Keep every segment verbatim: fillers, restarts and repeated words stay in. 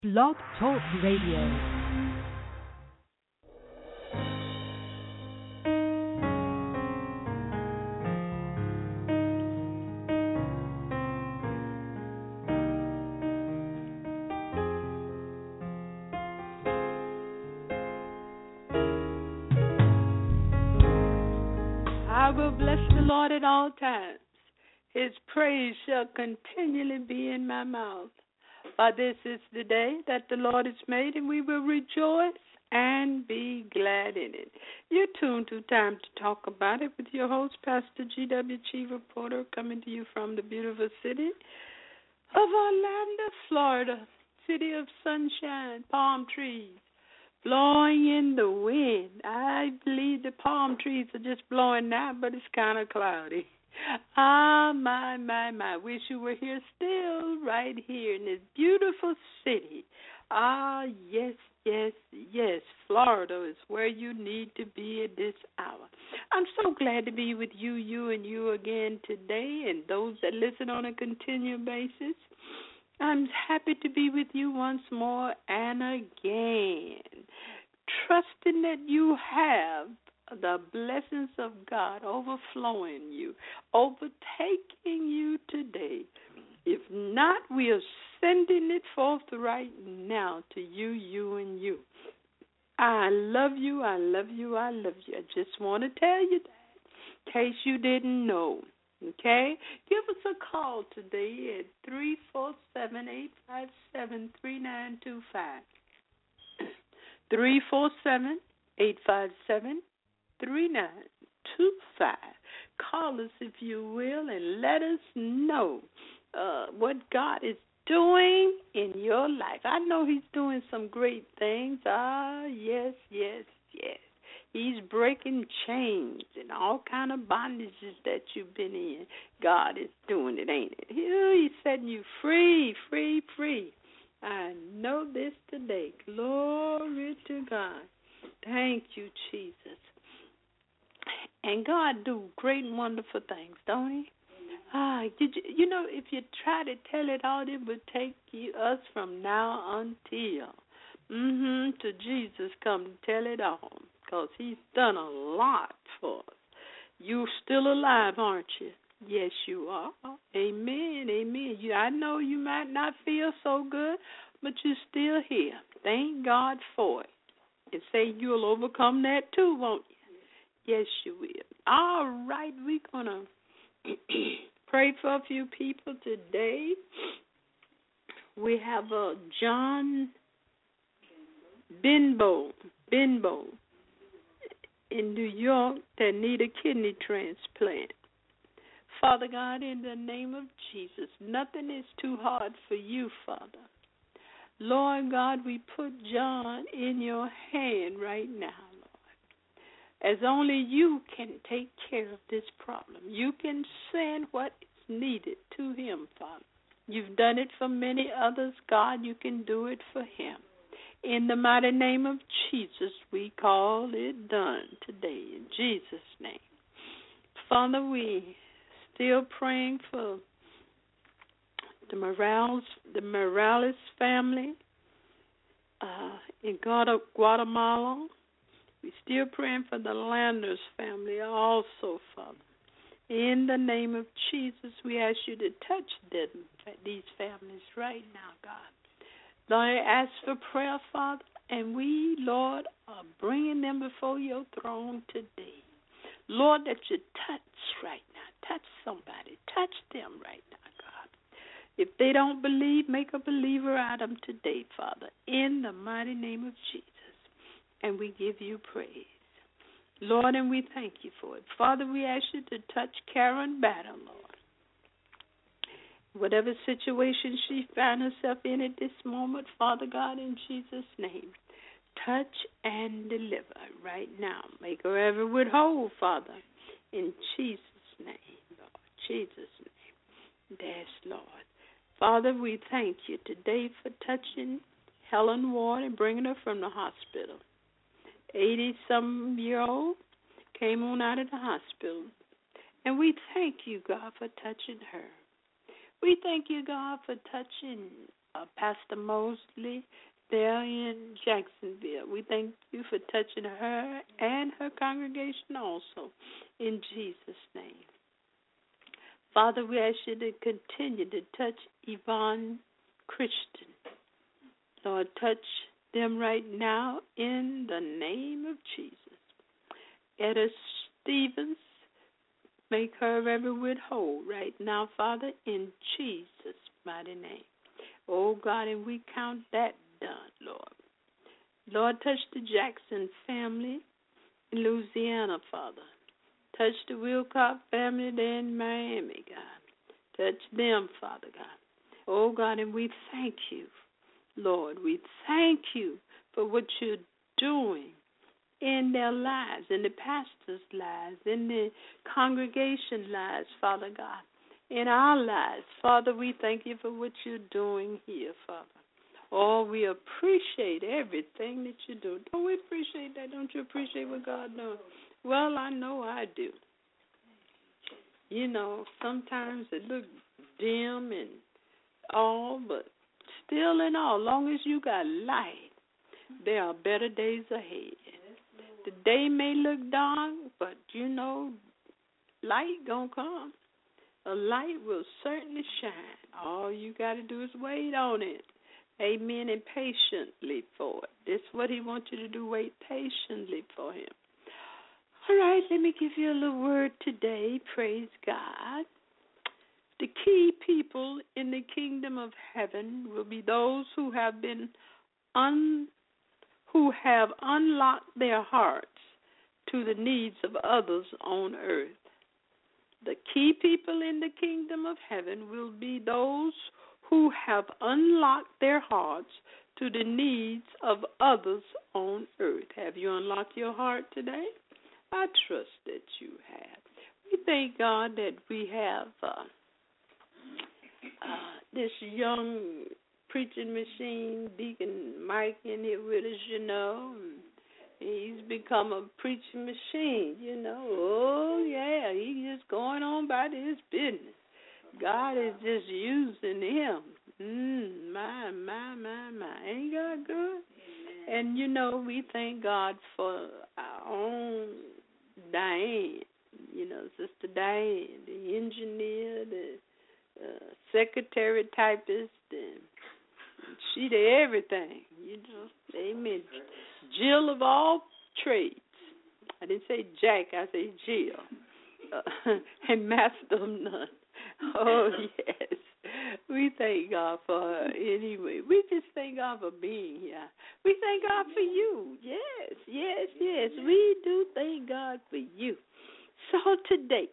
Blog Talk Radio. I will bless the Lord at all times. His praise shall continually be in my mouth. For this is the day that the Lord has made, and we will rejoice and be glad in it. You're tuned to Time to Talk About It with your host, Pastor G W. Chief Reporter, coming to you from the beautiful city of Orlando, Florida, city of sunshine, palm trees, blowing in the wind. I believe the palm trees are just blowing now, but it's kind of cloudy. Ah, my, my, my. Wish you were here still, right here in this beautiful city. Ah, yes, yes, yes. Florida is where you need to be at this hour. I'm so glad to be with you, you, and you again today, and those that listen on a continual basis. I'm happy to be with you once more and again, trusting that you have the blessings of God overflowing you, overtaking you today. If not, we are sending it forth right now to you, you, and you. I love you, I love you, I love you. I just want to tell you that, in case you didn't know. Okay? Give us a call today at three four seven, eight five seven, three nine two five. three four seven, eight five seven, three nine two five. Call us, if you will, and let us know uh, what God is doing in your life. I know He's doing some great things. Ah, yes, yes, yes. He's breaking chains and all kind of bondages that you've been in. God is doing it, ain't it? He's setting you free, free, free. I know this today. Glory to God. Thank you, Jesus. And God do great and wonderful things, don't He? Ah, did you, you know, if you try to tell it all, it would take you, us from now until mm-hmm, to Jesus come to tell it all, because He's done a lot for us. You're still alive, aren't you? Yes, you are. Amen, amen. You, I know you might not feel so good, but you're still here. Thank God for it. And say you'll overcome that too, won't you? Yes, you will. All right, we're going to pray for a few people today. We have uh, John Benbow, Benbow in New York that need a kidney transplant. Father God, in the name of Jesus, nothing is too hard for you, Father. Lord God, we put John in your hand right now, Lord, as only you can take care of this problem. You can send what is needed to him, Father. You've done it for many others, God. You can do it for him. In the mighty name of Jesus, we call it done today, in Jesus' name. Father, we still praying for the Morales, the Morales family uh, in Guatemala. We're still praying for the Landers family also, Father. In the name of Jesus, we ask you to touch them, these families right now, God. Lord, I ask for prayer, Father, and we, Lord, are bringing them before your throne today. Lord, that you touch right now. Touch somebody. Touch them right now, God. If they don't believe, make a believer out of them today, Father, in the mighty name of Jesus. And we give you praise. Lord, and we thank you for it. Father, we ask you to touch Karen Batter, Lord. Whatever situation she found herself in at this moment, Father God, in Jesus' name, touch and deliver right now. Make her ever whole, Father, in Jesus' name, Lord. Jesus' name. Yes, Lord. Father, we thank you today for touching Helen Ward and bringing her from the hospital. eighty-some-year-old came on out of the hospital. And we thank you, God, for touching her. We thank you, God, for touching uh, Pastor Mosley there in Jacksonville. We thank you for touching her and her congregation also, in Jesus' name. Father, we ask you to continue to touch Yvonne Christian. Lord, touch them right now in the name of Jesus. Etta Stevens, make her every whit whole right now, Father, in Jesus' mighty name. Oh, God, and we count that done, Lord. Lord, touch the Jackson family in Louisiana, Father. Touch the Wilcox family there in Miami, God. Touch them, Father God. Oh, God, and we thank you, Lord. We thank you for what you're doing in their lives, in the pastor's lives, in the congregation lives, Father God, in our lives. Father, we thank you for what you're doing here, Father. Oh, we appreciate everything that you do. Don't we appreciate that? Don't you appreciate what God does? Well, I know I do. You know, sometimes it looks dim and all, but still in all, long as you got light, there are better days ahead. The day may look dark, but you know, light gonna come. A light will certainly shine. All you got to do is wait on it. Amen, and patiently for it. That's what he wants you to do, wait patiently for him. All right, let me give you a little word today. Praise God. The key people in the kingdom of heaven will be those who have been un, who have unlocked their hearts to the needs of others on earth. The key people in the kingdom of heaven will be those who have unlocked their hearts to the needs of others on earth. Have you unlocked your heart today? I trust that you have. We thank God that we have uh, uh, this young preaching machine, Deacon Mike, in here with us, you know. He's become a preaching machine, you know. Oh, yeah, he's just going on about his business. God is just using him. Mm, my, my, my, my. Ain't God good? And, you know, we thank God for our own Diane, you know, Sister Diane, the engineer, the uh, secretary typist, and she did everything, you know. Amen. Jill of all trades. I didn't say Jack, I say Jill. Uh, and master of none. Oh, yes. We thank God for her anyway. We just thank God for being here. We thank God for you. Yes, yes, yes. We do thank God for you. So today,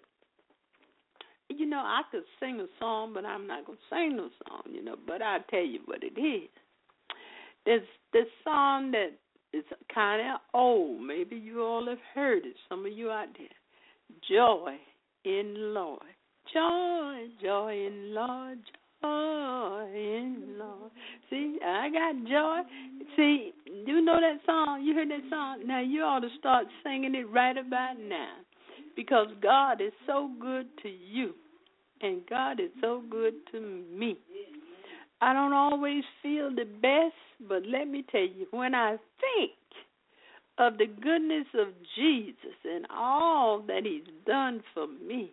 you know, I could sing a song, but I'm not going to sing no song, you know, but I'll tell you what it is. There's this song that is kind of old. Maybe you all have heard it, some of you out there. Joy in the Lord. Joy, joy in the Lord, joy in the Lord. See, I got joy. See, you know that song? You heard that song? Now you ought to start singing it right about now, because God is so good to you, and God is so good to me. I don't always feel the best, but let me tell you, when I think of the goodness of Jesus and all that he's done for me,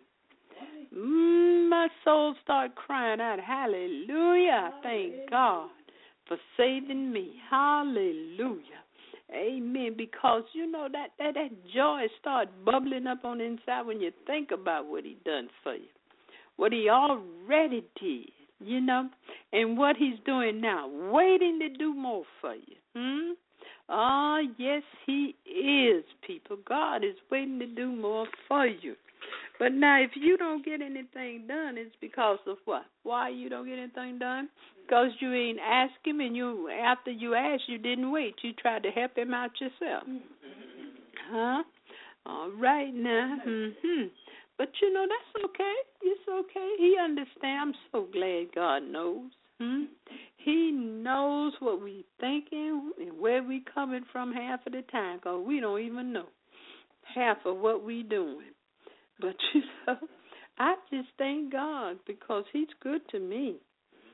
mm, my soul starts crying out, hallelujah. Thank God for saving me. Hallelujah. Amen. Because, you know, that, that, that joy starts bubbling up on the inside when you think about what he done for you, what he already did, you know, and what he's doing now, waiting to do more for you. Hmm? Oh, yes, he is, people. God is waiting to do more for you. But now, if you don't get anything done, it's because of what? Why you don't get anything done? Because you ain't asked him, and you, after you asked, you didn't wait. You tried to help him out yourself. Huh? All right now. Mm-hmm. But, you know, that's okay. It's okay. He understands. I'm so glad God knows. Hmm? He knows what we thinking and where we coming from half of the time, because we don't even know half of what we doing. But, you know, I just thank God because he's good to me.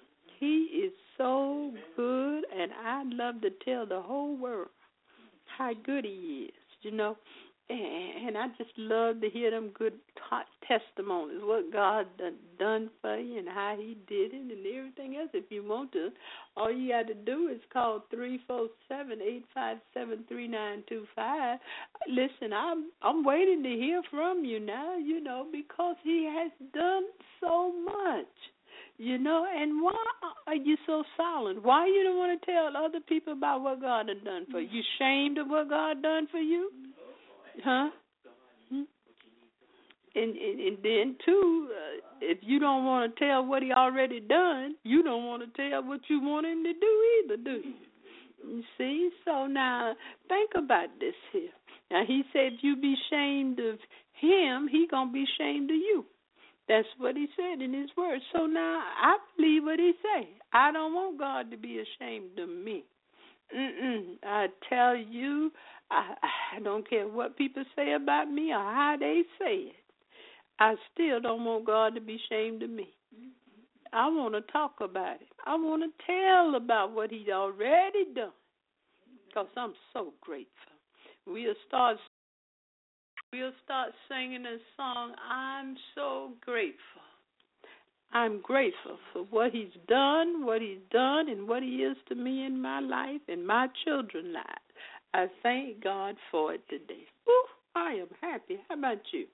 He is so good, and I'd love to tell the whole world how good he is, you know. And, and I just love to hear them good hot testimonies, what God done, done for you and how he did it and everything else. If you want to, all you got to do is call three four seven, eight five seven, three nine two five. Listen, I'm I'm waiting to hear from you now, you know, because he has done so much. You know, and why are you so silent? Why you don't want to tell other people about what God has done for you? You ashamed of what God done for you? Huh? Hmm? And, and and then too, uh, if you don't want to tell what he already done, you don't want to tell what you want him to do either, do you? You see? So now think about this here. Now he said, if you be ashamed of him, he gonna be ashamed of you. That's what he said in his word. So now I believe what he say. I don't want God to be ashamed of me. Mm-mm. I tell you, I, I don't care what people say about me or how they say it. I still don't want God to be ashamed of me. I want to talk about it. I want to tell about what he's already done because I'm so grateful. We'll start We'll start singing a song, I'm so grateful. I'm grateful for what he's done, what he's done, and what he is to me in my life and my children's lives. I thank God for it today. Ooh, I am happy. How about you?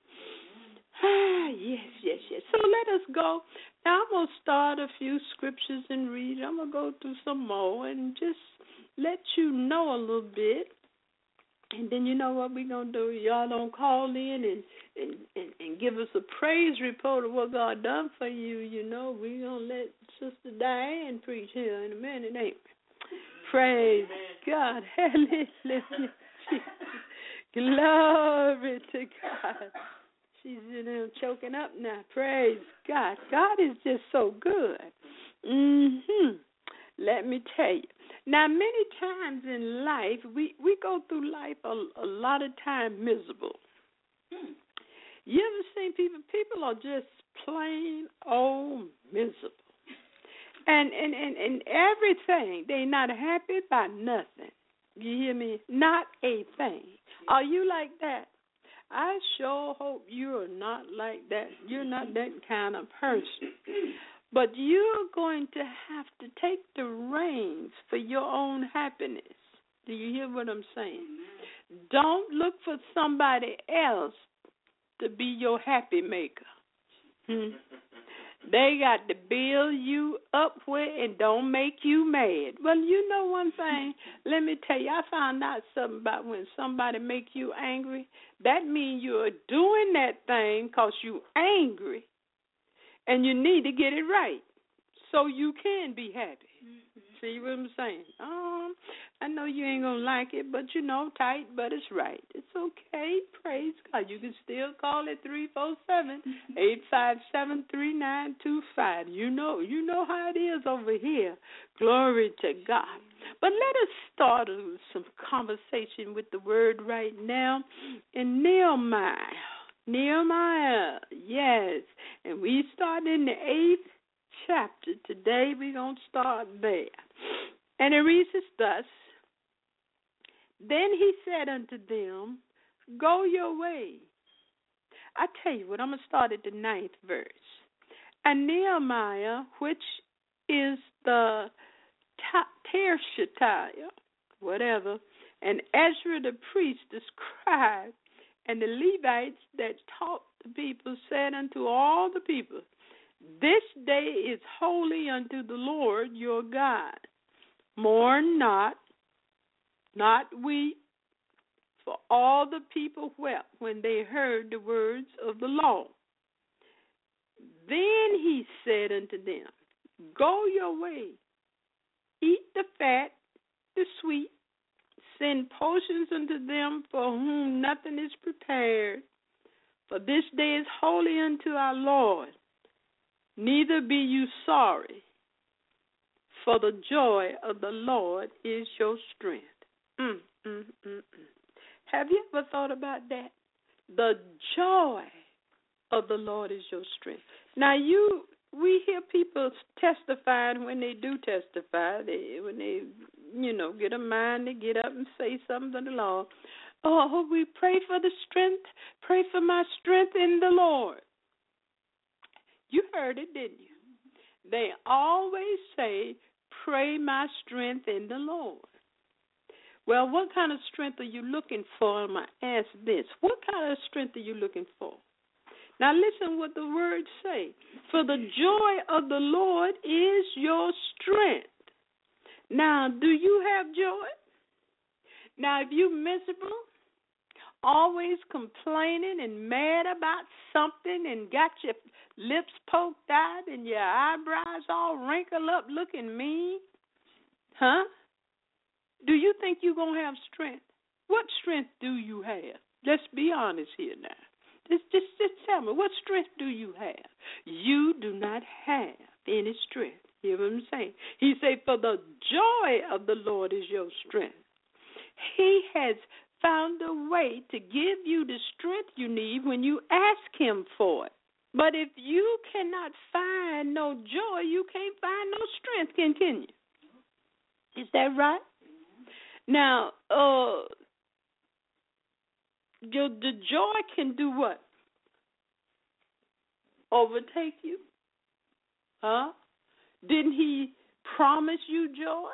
Ah, yes, yes, yes. So let us go. Now I'm going to start a few scriptures and read. I'm going to go through some more and just let you know a little bit. And then you know what we're going to do? Y'all don't call in and, and, and, and give us a praise report of what God done for you. You know, we're going to let Sister Diane preach here in a minute, ain't we? Praise God. Hallelujah. Glory to God. She's in there choking up now. Praise God. God is just so good. Mm-hmm. Let me tell you. Now, many times in life, we, we go through life a, a lot of time miserable. Hmm. You ever seen people? People are just plain old miserable. And, and, and, and everything, they're not happy about nothing. You hear me? Not a thing. Are you like that? I sure hope you're not like that. You're not that kind of person. But you're going to have to take the reins for your own happiness. Do you hear what I'm saying? Don't look for somebody else to be your happy maker. Hmm. They got to build you up with and don't make you mad. Well, you know one thing, let me tell you, I found out something about when somebody make you angry. That means you're doing that thing because you're angry. And you need to get it right so you can be happy. Mm-hmm. See what I'm saying? Um, I know you ain't going to like it, but you know, tight, but it's right. It's okay. Praise God. You can still call it three four seven, eight five seven, three nine two five. You know, you know how it is over here. Glory to God. But let us start some conversation with the word right now in Nehemiah. Nehemiah, yes. And we start in the eighth chapter. Today we're going to start there. And it reads as thus, Then he said unto them, Go your way. I tell you what, I'm going to start at the ninth verse. And Nehemiah, which is the Tershathiah, whatever, and Ezra the priest, the scribe, and the Levites that taught the people said unto all the people, This day is holy unto the Lord your God. Mourn not, not weep, for all the people wept when they heard the words of the law. Then he said unto them, Go your way, eat the fat, the sweet, send portions unto them for whom nothing is prepared. For this day is holy unto our Lord. Neither be you sorry, for the joy of the Lord is your strength. Mm, mm, mm, mm. Have you ever thought about that? The joy of the Lord is your strength. Now, you we hear people testifying when they do testify, they, when they, you know, get a mind to get up and say something to the Lord. Oh, we pray for the strength, pray for my strength in the Lord. You heard it, didn't you? They always say, pray my strength in the Lord. Well, what kind of strength are you looking for? I'm going to ask this. What kind of strength are you looking for? Now listen what the words say. For the joy of the Lord is your strength. Now, do you have joy? Now, if you're miserable, always complaining and mad about something and got your lips poked out and your eyebrows all wrinkled up looking mean, huh? Do you think you're going to have strength? What strength do you have? Let's be honest here now. Just, just, just tell me, what strength do you have? You do not have any strength. Hear what I'm saying? He said, for the joy of the Lord is your strength. He has found a way to give you the strength you need when you ask him for it. But if you cannot find no joy, you can't find no strength, can, can you? Is that right? Now, uh, your, the joy can do what? Overtake you? Huh? Didn't he promise you joy?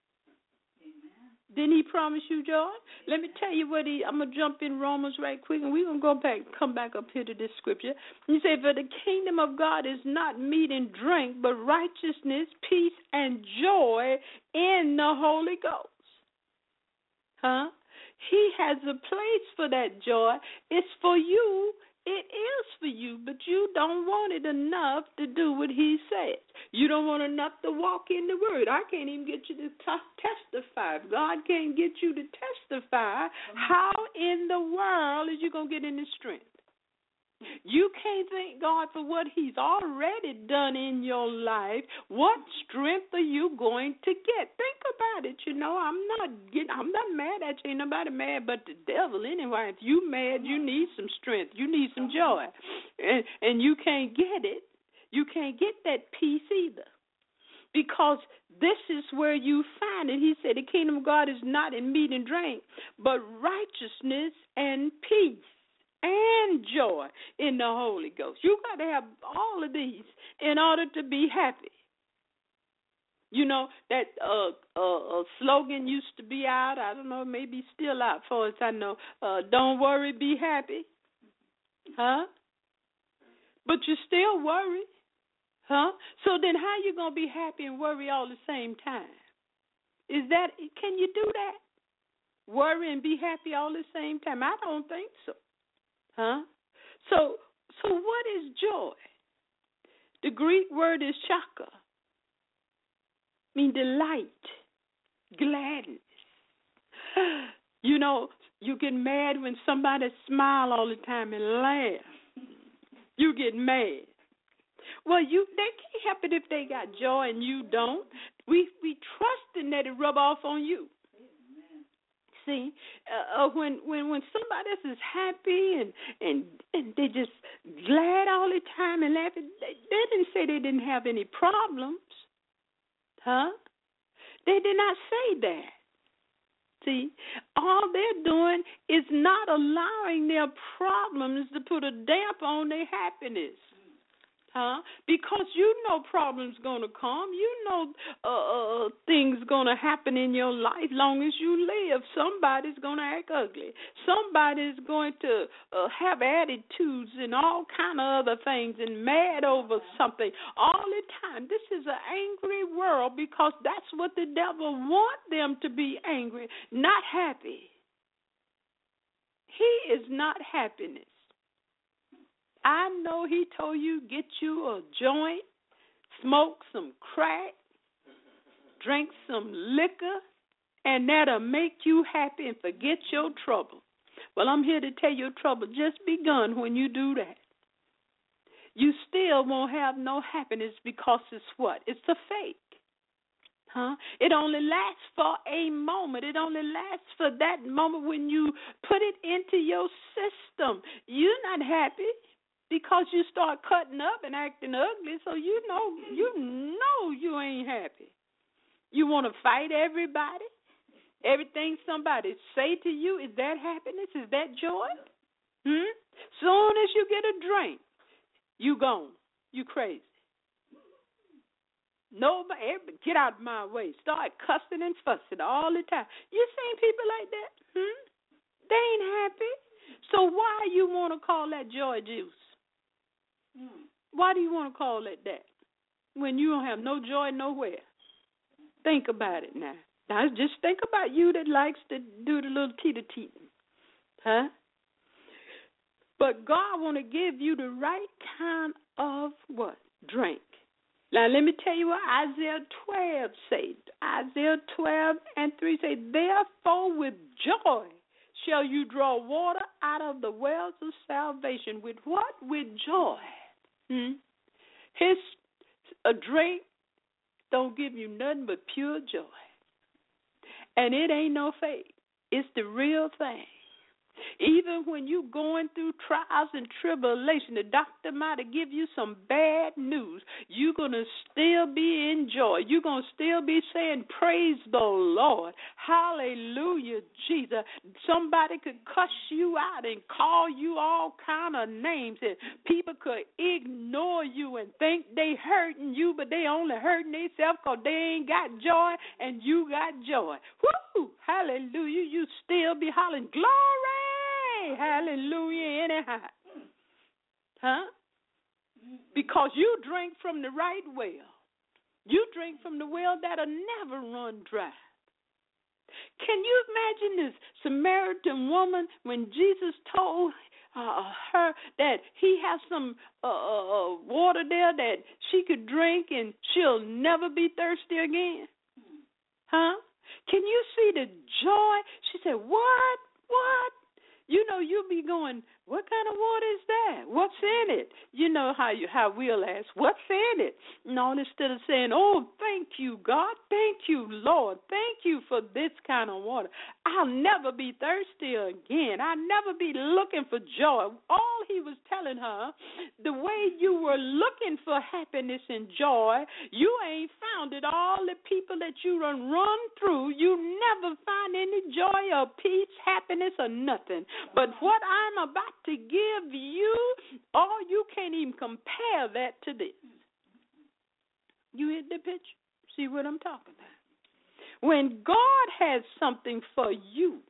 Didn't he promise you joy? Let me tell you what he, I'm going to jump in Romans right quick, and we're going to go back, come back up here to this scripture. He said, for the kingdom of God is not meat and drink, but righteousness, peace, and joy in the Holy Ghost. Huh? He has a place for that joy. It's for you. It is for you, but you don't want it enough to do what he says. You don't want enough to walk in the word. I can't even get you to t- testify. If God can't get you to testify, how in the world is you going to get any strength? You can't thank God for what he's already done in your life. What strength are you going to get? Think about it. You know, I'm not getting, I'm not mad at you. Ain't nobody mad but the devil anyway. If you mad, you need some strength. You need some joy. And, and you can't get it. You can't get that peace either. Because this is where you find it. He said the kingdom of God is not in meat and drink, but righteousness and peace and joy in the Holy Ghost. You got to have all of these in order to be happy. You know, that uh, uh, uh, slogan used to be out, I don't know, maybe still out for us, I know, uh, don't worry, be happy. Huh? But you still worry. Huh? So then how you going to be happy and worry all the same time? Is that, can you do that? Worry and be happy all the same time? I don't think so. Huh? So, so what is joy? The Greek word is chaka. Mean delight, gladness. You know, you get mad when somebody smile all the time and laugh. You get mad. Well, you they can't help it if they got joy and you don't. We we trust in that it rub off on you. See, uh, uh, when when when somebody else is happy and and and they just glad all the time and laughing, they, they didn't say they didn't have any problems, huh? They did not say that. See, all they're doing is not allowing their problems to put a damp on their happiness. Huh? Because you know problems going to come. You know uh, uh, things going to happen in your life long as you live. Somebody's going to act ugly. Somebody's going to uh, have attitudes and all kind of other things and mad over something all the time. This is an angry world because that's what the devil wants them to be, angry, not happy. He is not happiness. I know he told you get you a joint, smoke some crack, drink some liquor, and that'll make you happy and forget your trouble. Well, I'm here to tell you your trouble just begun when you do that. You still won't have no happiness because it's what? It's a fake. Huh? It only lasts for a moment. It only lasts for that moment when you put it into your system. You're not happy. because you start cutting up and acting ugly, so you know you know you ain't happy. You want to fight everybody. Everything somebody say to you, is that happiness? Is that joy? Hmm? Soon as you get a drink, you gone. You crazy. Nobody, get out of my way. Start cussing and fussing all the time. You seen people like that? Hmm? They ain't happy. So why you want to call that joy juice? Why do you want to call it that when you don't have no joy nowhere? Think about it now. Now, just think about you that likes to do the little teeter-teeting. Huh? But God want to give you the right kind of what? Drink. Now, let me tell you what Isaiah twelve says. Isaiah twelve and three say, therefore with joy shall you draw water out of the wells of salvation. With what? With joy. Hmm? His a drink don't give you nothing but pure joy. And it ain't no fake. It's the real thing. Even when you going through trials and tribulation, the doctor might have give you some bad news. You're going to still be in joy. You're going to still be saying, praise the Lord. Hallelujah, Jesus. Somebody could cuss you out and call you all kind of names. And people could ignore you and think they hurting you, but they only hurting themselves because they ain't got joy and you got joy. Woo! Hallelujah. You still be hollering, glory! Hallelujah, anyhow. Huh? Because you drink from the right well. You drink from the well that'll never run dry. Can you imagine this Samaritan woman when Jesus told uh, her that he has some uh, uh, water there that she could drink and she'll never be thirsty again? Huh? Can you see the joy? She said, what? What? You know, you'll be going, what kind of water is that? What's in it? You know how you how we'll ask, what's in it? No, instead of saying, oh, thank you, God. Thank you, Lord. Thank you for this kind of water. I'll never be thirsty again. I'll never be looking for joy. All he was telling her, the way you were looking for happiness and joy, you ain't found it. All the people that you run, run through, you never find any joy or peace, happiness or nothing. But what I'm about to give you, oh, you can't even compare that to this. You hit the picture? See what I'm talking about? When God has something for you,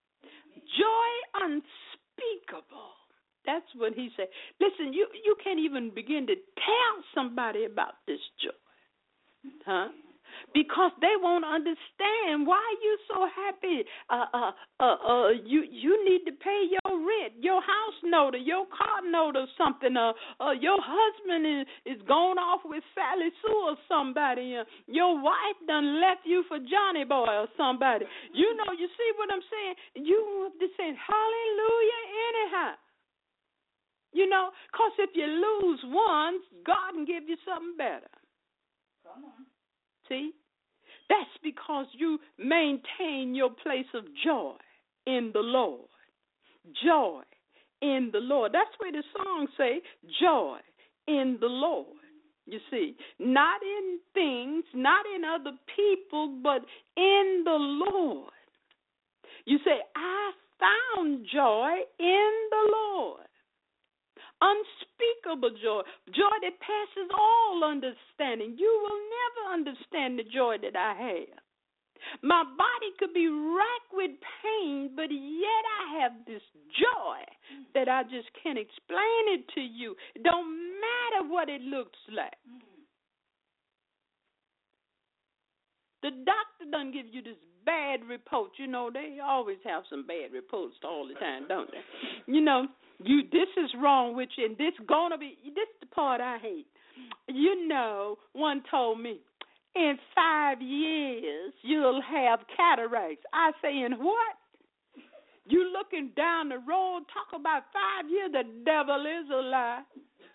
joy unspeakable. That's what he said. Listen, you, you can't even begin to tell somebody about this joy. Huh? Because they won't understand why you so happy. Uh, uh, uh, uh, you you need to pay your rent, your house note, or your car note, or something. Uh, uh, your husband is, is going off with Sally Sue or somebody. Uh, your wife done left you for Johnny Boy or somebody. You know, you see what I'm saying? You just saying hallelujah anyhow. You know, because if you lose one, God can give you something better. Come on. See? That's because you maintain your place of joy in the Lord. Joy in the Lord. That's where the song say, joy in the Lord. You see, not in things, not in other people, but in the Lord. You say, I found joy in the Lord. Unspeakable joy, joy that passes all understanding. You will never understand the joy that I have. My body could be racked with pain, but yet I have this joy that I just can't explain it to you. It don't matter what it looks like. The doctor doesn't give you this bad report. You know, they always have some bad reports all the time, don't they? You know, you this is wrong with you, and this gonna be, this is the part I hate. You know, one told me, in five years, you'll have cataracts. I say, in what? You looking down the road, talk about five years, the devil is a lie.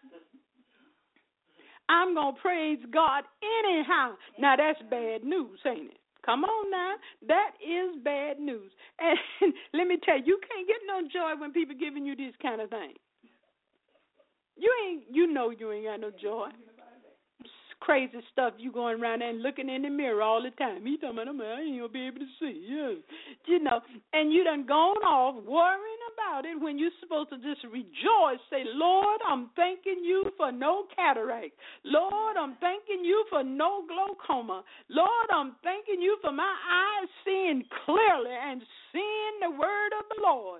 I'm going to praise God anyhow. Now, that's bad news, ain't it? Come on now. That is bad news. And let me tell you, you can't get no joy when people giving you this kind of thing. You ain't, you know you ain't got no joy. Crazy stuff you going around there and looking in the mirror all the time. He talking about, I ain't gonna be able to see. Yeah, you know, and you done gone off worrying about it when you're supposed to just rejoice. Say, Lord, I'm thanking you for no cataract. Lord, I'm thanking you for no glaucoma. Lord, I'm thanking you for my eyes seeing clearly and seeing the word of the Lord.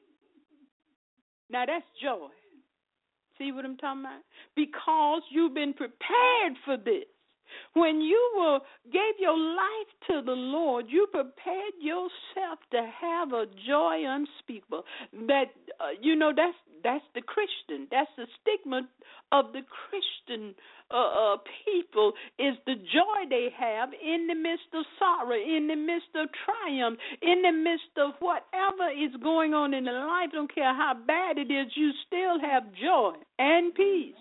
Now that's joy. See what I'm talking about? Because you've been prepared for this. When you were, gave your life to the Lord, you prepared yourself to have a joy unspeakable. That uh, you know, that's that's the Christian. That's the stigma of the Christian uh, uh, people, is the joy they have in the midst of sorrow, in the midst of triumph, in the midst of whatever is going on in their life. Don't care how bad it is, you still have joy and peace.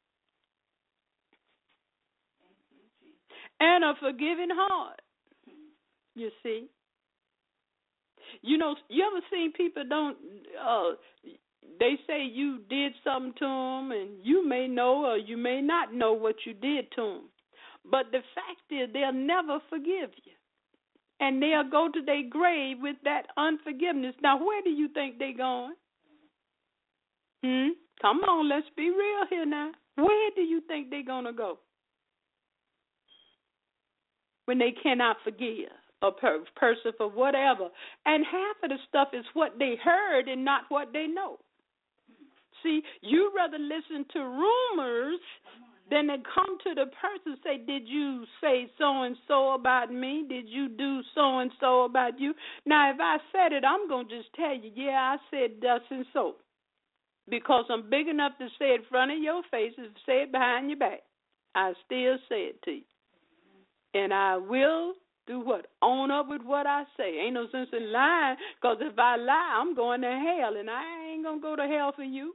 And a forgiving heart, you see. You know, you ever seen people don't, uh, they say you did something to them, and you may know or you may not know what you did to them. But the fact is they'll never forgive you. And they'll go to their grave with that unforgiveness. Now, where do you think they're going? Hmm? Come on, let's be real here now. Where do you think they're going to go when they cannot forgive a per- person for whatever? And half of the stuff is what they heard and not what they know. See, you rather listen to rumors than to come to the person and say, did you say so-and-so about me? Did you do so-and-so about you? Now, if I said it, I'm going to just tell you, yeah, I said thus and so. Because I'm big enough to say it in front of your face and say it behind your back. I still say it to you. And I will do what? Own up with what I say. Ain't no sense in lying, because if I lie, I'm going to hell, and I ain't going to go to hell for you.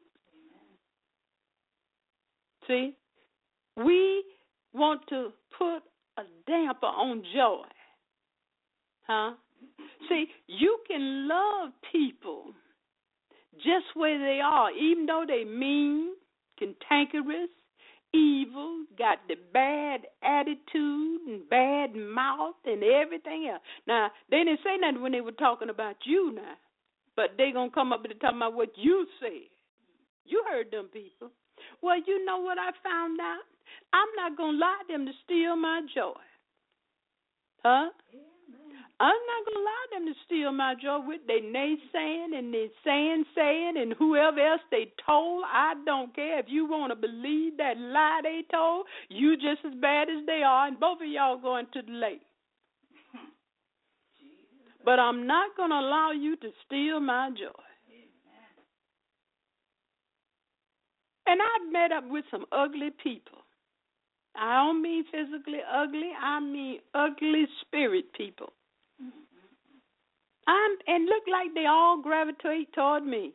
See? We want to put a damper on joy. Huh? See, you can love people just where they are, even though they mean, cantankerous, evil, got the bad attitude and bad mouth and everything else. Now, they didn't say nothing when they were talking about you now, but they going to come up and talk about what you said. You heard them people. Well, you know what I found out? I'm not going to allow them to steal my joy. Huh? I'm not going to allow them to steal my joy with their naysaying and their saying, saying, and whoever else they told. I don't care. If you want to believe that lie they told, you just as bad as they are, and both of y'all going to the lake. But I'm not going to allow you to steal my joy. And I've met up with some ugly people. I don't mean physically ugly. I mean ugly spirit people. I'm, and look like they all gravitate toward me.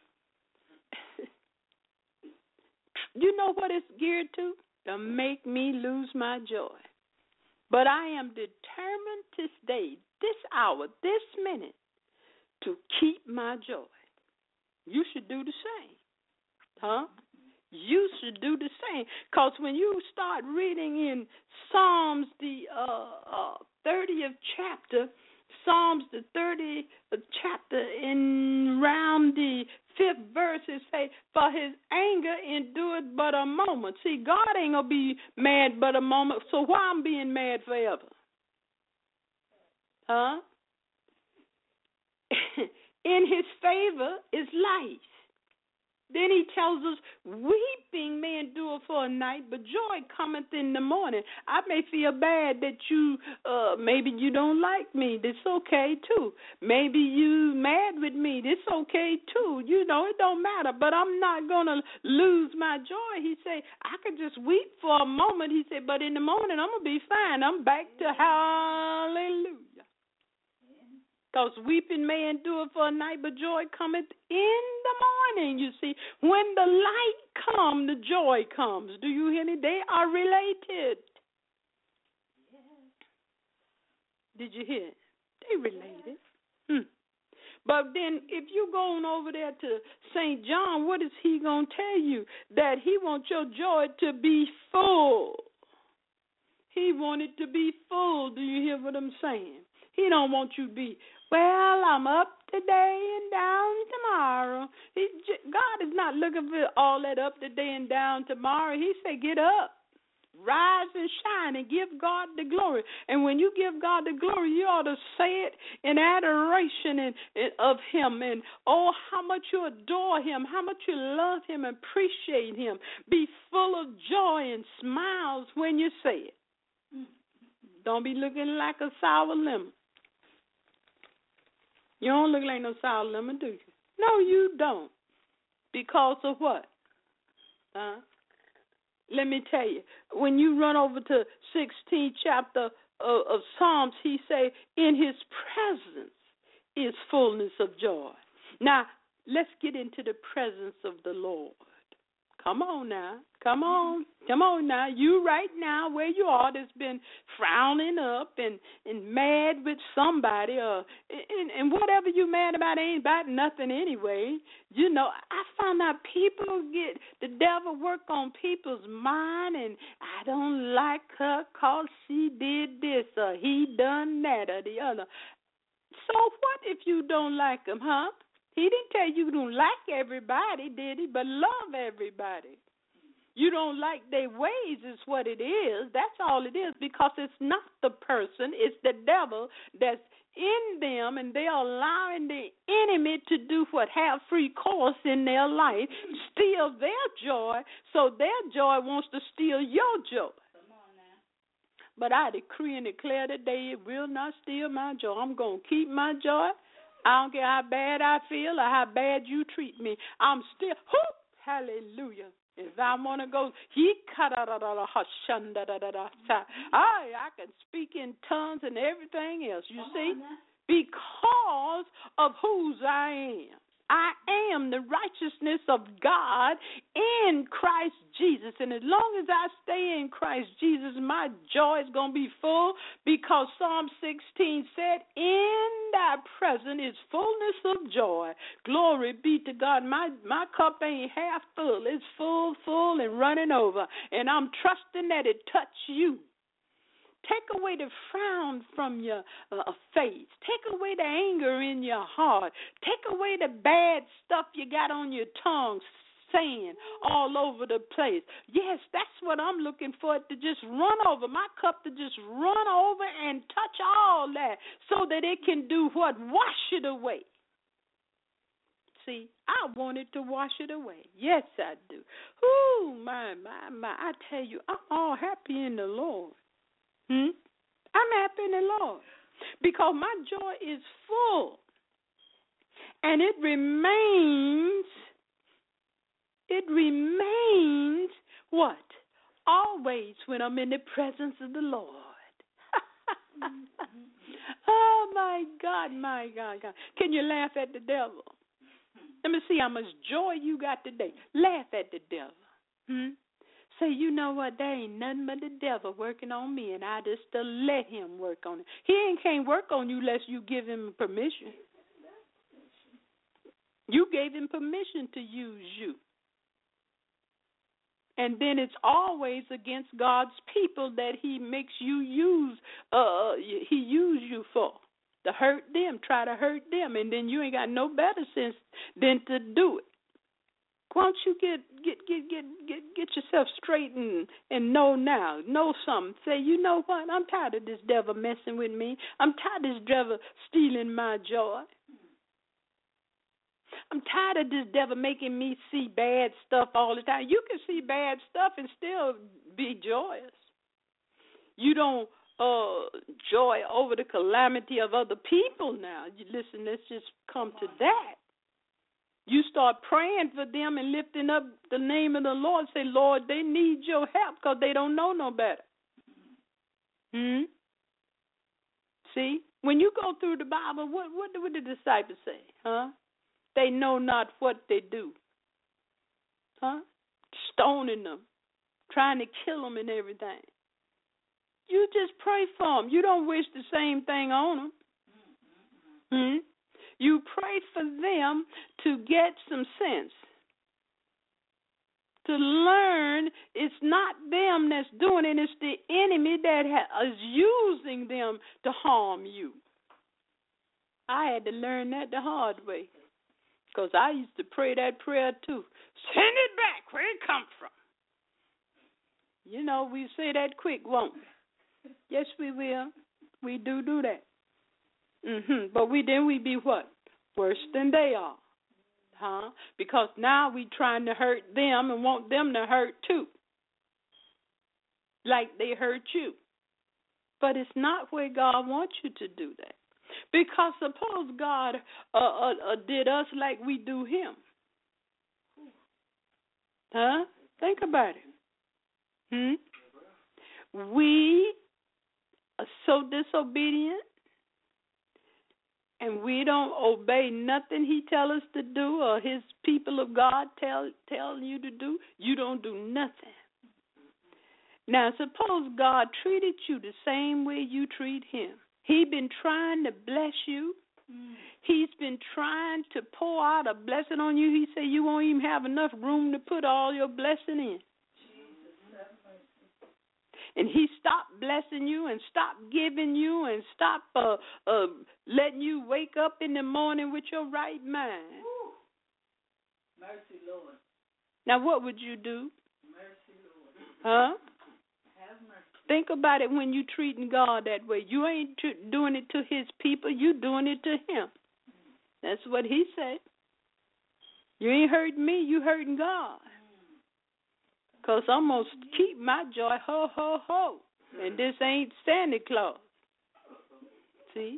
You know what it's geared to? To make me lose my joy. But I am determined this day, this hour, this minute, to keep my joy. You should do the same. Huh? You should do the same. Because when you start reading in Psalms, the uh, uh, thirtieth chapter, Psalms, the thirtieth chapter, in round the fifth verse, it say, for his anger endured but a moment. See, God ain't going to be mad but a moment, so why I'm being mad forever? Huh? In his favor is life. Then he tells us, weeping may endure for a night, but joy cometh in the morning. I may feel bad that you, uh, maybe you don't like me. That's okay, too. Maybe you mad with me. That's okay, too. You know, it don't matter. But I'm not going to lose my joy. He said, I could just weep for a moment. He said, but in the morning, I'm going to be fine. I'm back to hallelujah. Because weeping may endure for a night, but joy cometh in the morning, you see. When the light comes, the joy comes. Do you hear me? They are related. Did you hear it? They related. Hmm. But then if you go on over there to Saint John, what is he going to tell you? That he wants your joy to be full. He wants it to be full. Do you hear what I'm saying? He don't want you to be, well, I'm up today and down tomorrow. He, God is not looking for all that up today and down tomorrow. He said, get up. Rise and shine and give God the glory. And when you give God the glory, you ought to say it in adoration and, and of him. And, oh, how much you adore him, how much you love him and appreciate him. Be full of joy and smiles when you say it. Don't be looking like a sour lemon. You don't look like no sour lemon, do you? No, you don't. Because of what? Huh? Let me tell you, when you run over to sixteenth chapter of, of Psalms, he say, in his presence is fullness of joy. Now, let's get into the presence of the Lord. Come on now. Come on. Come on now. You right now where you are that's been frowning up and, and mad with somebody or and, and whatever you mad about ain't about nothing anyway. You know, I found out people get, the devil work on people's mind and I don't like her because she did this or he done that or the other. So what if you don't like him, huh? He didn't tell you you don't like everybody, did he? But love everybody. You don't like their ways is what it is. That's all it is, because it's not the person. It's the devil that's in them, and they're allowing the enemy to do what? Have free course in their life, steal their joy, so their joy wants to steal your joy. But I decree and declare today it will not steal my joy. I'm going to keep my joy. I don't care how bad I feel or how bad you treat me. I'm still, whoop, hallelujah. If I want to go, he cut out I can speak in tongues and everything else, you see, because of whose I am. I am the righteousness of God in Christ Jesus. And as long as I stay in Christ Jesus, my joy is going to be full, because Psalm sixteen said, in thy presence is fullness of joy. Glory be to God. My, my cup ain't half full. It's full, full, and running over. And I'm trusting that it touched you. Take away the frown from your uh, face. Take away the anger in your heart. Take away the bad stuff you got on your tongue, saying all over the place. Yes, that's what I'm looking for, to just run over. My cup to just run over and touch all that, so that it can do what? Wash it away. See, I wanted to wash it away. Yes, I do. Ooh, my, my, my. I tell you, I'm all happy in the Lord. Hmm? I'm happy in the Lord, because my joy is full, and it remains, it remains what? Always when I'm in the presence of the Lord. Oh, my God, my God, God. Can you laugh at the devil? Let me see how much joy you got today. Laugh at the devil. Hmm? Say, you know what, there ain't nothing but the devil working on me, and I just to let him work on it. He ain't can't work on you unless you give him permission. You gave him permission to use you. And then it's always against God's people that he makes you use, uh, he use you for, to hurt them, try to hurt them, and then you ain't got no better sense than to do it. Why don't you get get get get get, get yourself straight and, and know now, know something. Say, you know what? I'm tired of this devil messing with me. I'm tired of this devil stealing my joy. I'm tired of this devil making me see bad stuff all the time. You can see bad stuff and still be joyous. You don't uh, joy over the calamity of other people now. You listen, let's just come to that. You start praying for them and lifting up the name of the Lord. Say, Lord, they need your help because they don't know no better. Hmm? See, when you go through the Bible, what, what did the disciples say? Huh? They know not what they do. Huh? Stoning them, trying to kill them and everything. You just pray for them. You don't wish the same thing on them. Hmm? You pray for them to get some sense, to learn it's not them that's doing it, it's the enemy that ha- is using them to harm you. I had to learn that the hard way, because I used to pray that prayer too. Send it back where it come from. You know, we say that quick, won't we? Yes, we will. We do do that. Mm-hmm. But we then we be what? Worse than they are. Huh? Because now we trying to hurt them and want them to hurt too. Like they hurt you. But it's not where God wants you to do that. Because suppose God uh, uh, uh, did us like we do him. Huh? Think about it. Hmm? We are so disobedient, and we don't obey nothing he tell us to do, or his people of God tell tell you to do. You don't do nothing. Now, suppose God treated you the same way you treat him. He been trying to bless you. Mm. He's been trying to pour out a blessing on you. He said you won't even have enough room to put all your blessing in. And he stopped blessing you and stopped giving you and stopped uh, uh, letting you wake up in the morning with your right mind. Woo. Mercy, Lord. Now, what would you do? Mercy, Lord. Huh? Have mercy. Think about it when you treating God that way. You ain't tr- doing it to his people. You doing it to him. That's what he said. You ain't hurting me. You hurting God. Because I'm going to keep my joy, ho, ho, ho. And this ain't Santa Claus. See?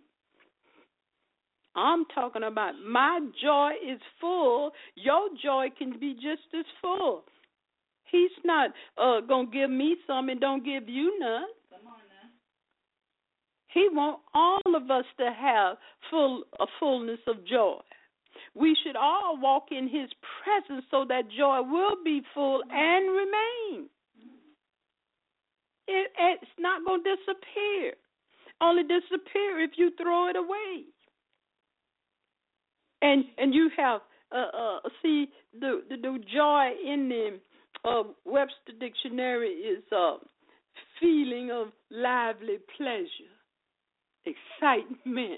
I'm talking about my joy is full. Your joy can be just as full. He's not uh, going to give me some and don't give you none. Come on now. He wants all of us to have full a fullness of joy. We should all walk in his presence so that joy will be full and remain. It, it's not going to disappear. Only disappear if you throw it away. And and you have, uh, uh, see, the, the, the joy in the uh, Webster Dictionary is a feeling of lively pleasure, excitement.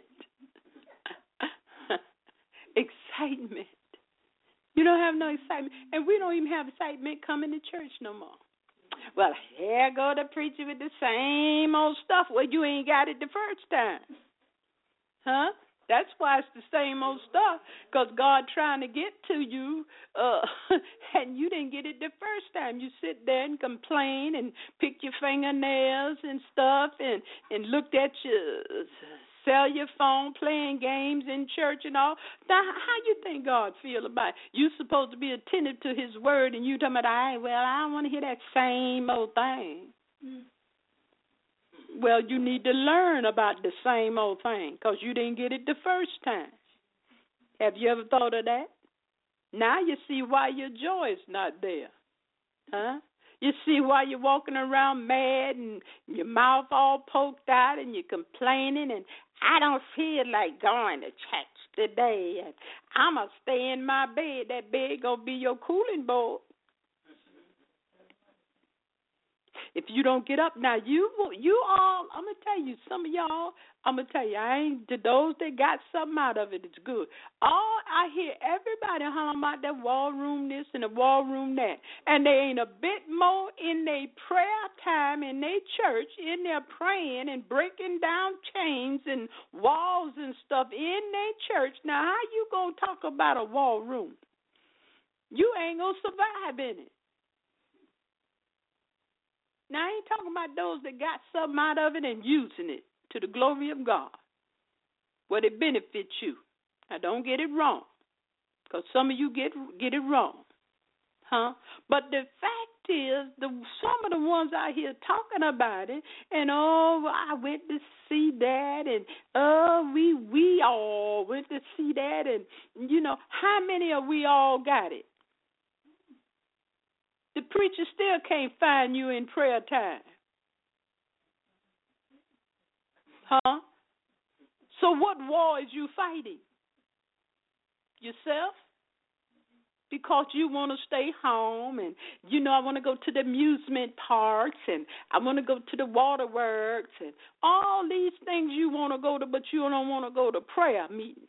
Excitement. You don't have no excitement. And we don't even have excitement coming to church no more. Well, here go the preacher with the same old stuff. Well, you ain't got it the first time. Huh? That's why it's the same old stuff, because God trying to get to you, uh, and you didn't get it the first time. You sit there and complain and pick your fingernails and stuff and, and looked at your cellular phone, playing games in church and all. Now, how you think God feel about it? You supposed to be attentive to his word, and you talking about, I, well, I don't want to hear that same old thing. Mm. Well, you need to learn about the same old thing because you didn't get it the first time. Have you ever thought of that? Now you see why your joy is not there. Huh? You see why you're walking around mad and your mouth all poked out and you're complaining and I don't feel like going to church today. And I'm going to stay in my bed. That bed going to be your cooling board. If you don't get up, now you you all, I'm going to tell you, some of y'all, I'm going to tell you, I ain't, to those that got something out of it, it's good. All, I hear everybody hollering about that war room this and the war room that. And there ain't a bit more in their prayer time in their church, in there praying and breaking down chains and walls and stuff in their church. Now, how you going to talk about a war room? You ain't going to survive in it. Now, I ain't talking about those that got something out of it and using it to the glory of God, where it benefits you. Now, don't get it wrong, because some of you get get it wrong, huh? But the fact is, the some of the ones out here talking about it, and oh, I went to see that, and oh, we we all went to see that, and you know, how many of we all got it? The preacher still can't find you in prayer time. Huh? So what war is you fighting? yourself because you want to stay home and, you know, I want to go to the amusement parks and I want to go to the waterworks and all these things you want to go to, but you don't want to go to prayer meeting.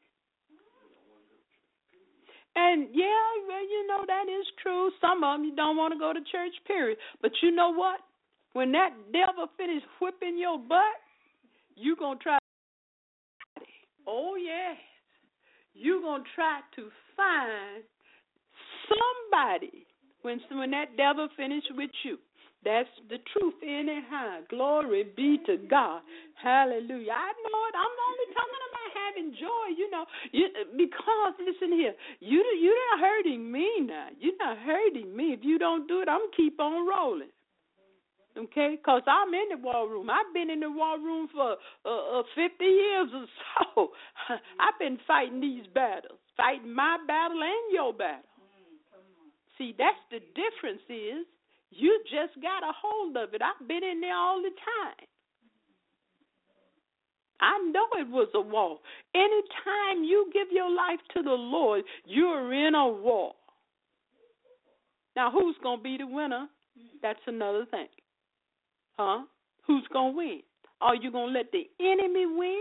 And, yeah, well, you know, that is true. Some of them you don't want to go to church, period. But you know what? When that devil finish whipping your butt, you're going to try. Oh, yes. You're going to try to find somebody when, when that devil finish with you. That's the truth anyhow. Glory be to God. Hallelujah. I know it. I'm only talking about having joy, you know, you, because, listen here, you, you're not hurting me now. You're not hurting me. If you don't do it, I'm going to keep on rolling. Okay, because I'm in the war room. I've been in the war room for uh, uh, fifty years or so. I've been fighting these battles, fighting my battle and your battle. See, that's the difference is you just got a hold of it. I've been in there all the time. I know it was a war. Anytime you give your life to the Lord, you're in a war. Now, who's going to be the winner? That's another thing. Huh? Who's going to win? Are you going to let the enemy win?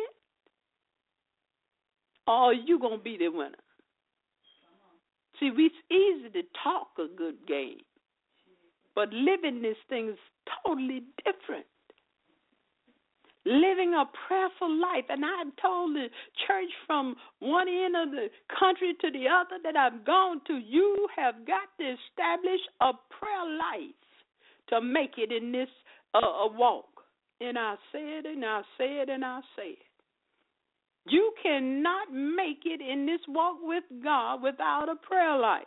Or are you going to be the winner? See, it's easy to talk a good game, but living this thing is totally different. Living a prayerful life, and I told the church from one end of the country to the other that I've gone to, you have got to establish a prayer life to make it in this uh, walk. And I say it, and I say it, and I say it. You cannot make it in this walk with God without a prayer life.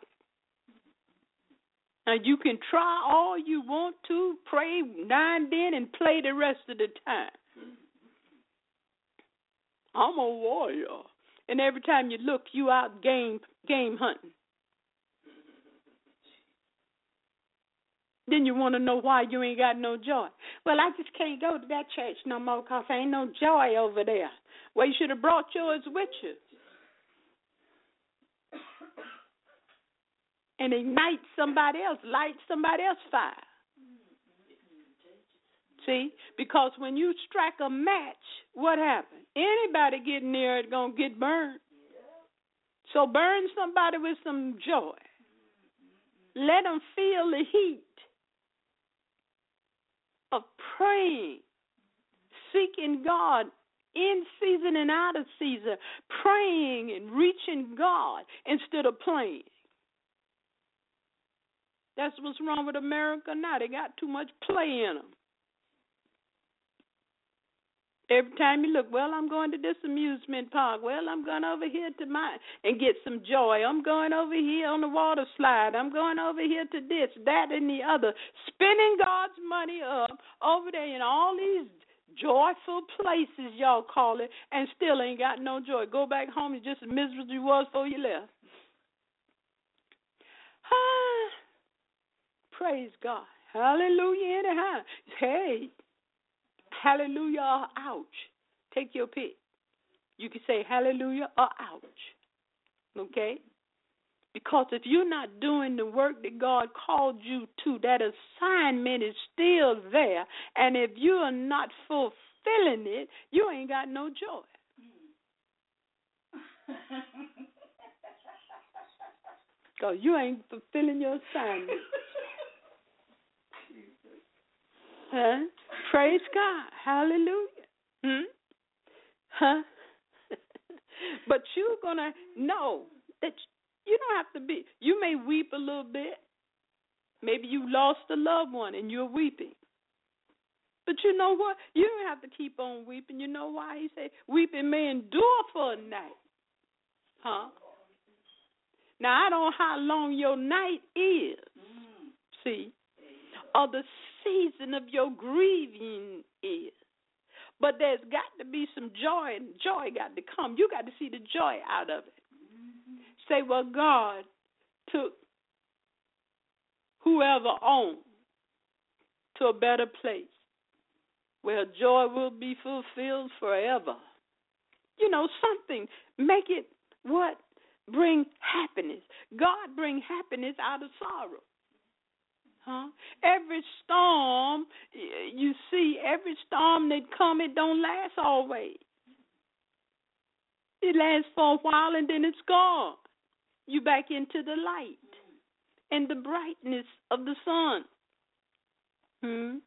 Now, you can try all you want to, pray now and then, and play the rest of the time. I'm a warrior. And every time you look, you out game game hunting. Then you want to know why you ain't got no joy. Well, I just can't go to that church no more because there ain't no joy over there. Well, you should have brought yours with you. And ignite somebody else, light somebody else's fire. See? Because when you strike a match, what happens? Anybody getting near it going to get burned. So burn somebody with some joy. Let them feel the heat of praying, seeking God in season and out of season, praying and reaching God instead of playing. That's what's wrong with America now. They got too much play in them. Every time you look, well, I'm going to this amusement park. Well, I'm going over here to my and get some joy. I'm going over here on the water slide. I'm going over here to this, that, and the other. Spending God's money up over there in all these joyful places, y'all call it, and still ain't got no joy. Go back home, you're just as miserable as you was before you left. Ah, praise God. Hallelujah anyhow. Hey. Hallelujah or ouch. Take your pick. You can say hallelujah or ouch. Okay? Because if you're not doing the work that God called you to, that assignment is still there. And if you are not fulfilling it, you ain't got no joy. Because you ain't fulfilling your assignment. Huh? Praise God. Hallelujah. Hmm? Huh? But you're going to know that you don't have to be, you may weep a little bit. Maybe you lost a loved one and you're weeping. But you know what? You don't have to keep on weeping. You know why? He said, weeping may endure for a night. Huh? Now, I don't know how long your night is. See? Or the season of your grieving is. But there's got to be some joy, and joy got to come. You got to see the joy out of it. Mm-hmm. Say, well, God took whoever on to a better place where joy will be fulfilled forever. You know, something. Make it what bring happiness. God bring happiness out of sorrow. Huh? Every storm, you see, every storm that come, it don't last always. It lasts for a while and then it's gone. You back into the light and the brightness of the sun. Hmm?